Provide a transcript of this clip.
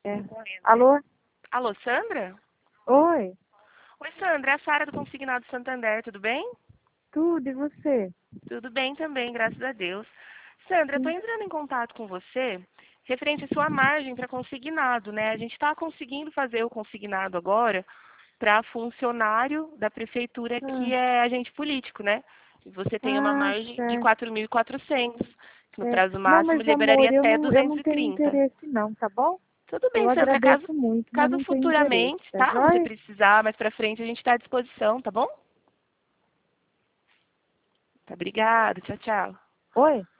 É. Alô? Alô, Sandra? Oi, Oi, Sandra, é a Sara do Consignado Santander, tudo bem? tudo, e você? Tudo bem também, graças a Deus. Sandra, eu estou Sim. entrando em contato com você referente à sua margem para consignado, né? A gente está conseguindo fazer o consignado agora para funcionário da prefeitura que Ah, é agente político, né? E você tem uma margem de certo. 4.400, que no É. prazo Não, máximo mas liberaria amor, até eu não tenho 230. interesse não, tá bom? Tudo Eu bem, Sandra, agradeço muito, mas caso não tenho interesse, futuramente, tá tá? Você joia? precisar mais para frente, a gente está à disposição, tá bom? Tá, obrigada. Tchau, tchau. Oi?